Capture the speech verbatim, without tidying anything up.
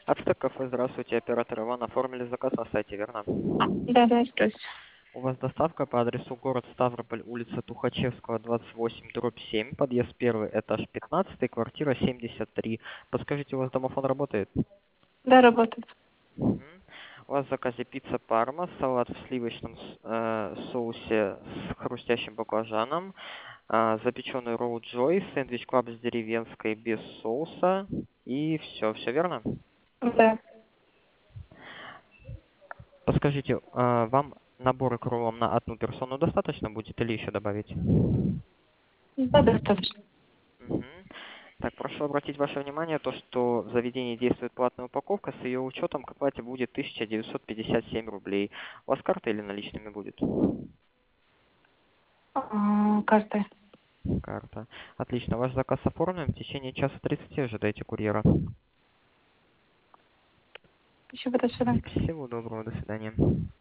Ацтек кафе, здравствуйте, оператор Иван. Оформили заказ на сайте, верно? Да, да, здравствуйте. У вас доставка по адресу город Ставрополь, улица Тухачевского, двадцать восемь, дробь семь, подъезд первый, этаж пятнадцатый, квартира семьдесят три. Подскажите, у вас домофон работает? Да, работает. Мгм. У вас в заказе пицца парма, салат в сливочном с- э, соусе с хрустящим баклажаном, э, запеченный ролл Джой, сэндвич клаб с деревенской без соуса и все, все верно? Да. Подскажите, э, вам набор икролом на одну персону достаточно будет или еще добавить? Да, достаточно. Мгм. Так, прошу обратить ваше внимание, то, что в заведении действует платная упаковка, с ее учетом к оплате будет тысяча девятьсот пятьдесят семь рублей. У вас карта или наличными будет? А, карта. Карта. Отлично, ваш заказ оформлен. В течение часа тридцати ожидайте курьера. Спасибо, до свидания. Всего доброго, до свидания.